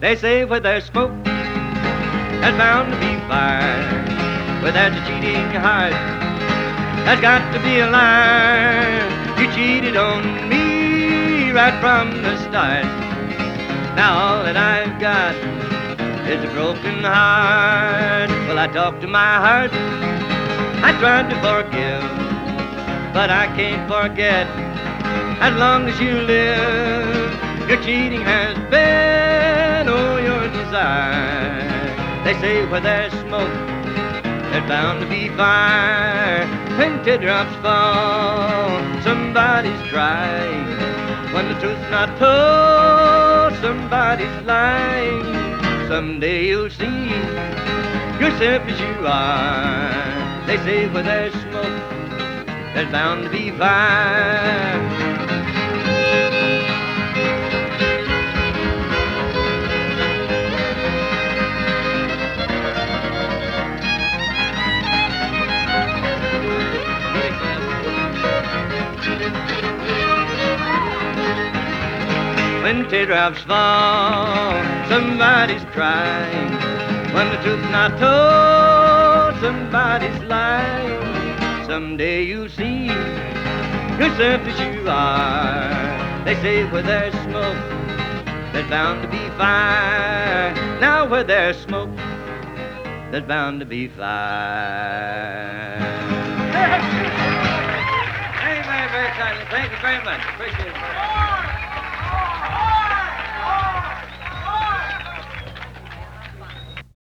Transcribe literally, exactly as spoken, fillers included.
They say where there's smoke, there's bound to be fire. Where there's a cheating heart, there's got to be a liar. You cheated on me right from the start. Now all that I've got is a broken heart. Well, I talk to my heart, I tried to forgive, but I can't forget. As long as you live, your cheating has been, oh, your desire. They say where there's smoke, there's bound to be fire. When teardrops fall, somebody's crying. When the truth's not told, somebody's lying. Someday you'll see yourself as you are. They say where there's smoke, there's bound to be fire. When teardrops fall, somebody's crying. When the truth's not told, somebody's lying. Someday you'll see yourself as you are. They say where there's smoke, there's bound to be fire. Now where there's smoke, there's bound to be fire. Thank you very, very kindly. Thank you very much. Appreciate it.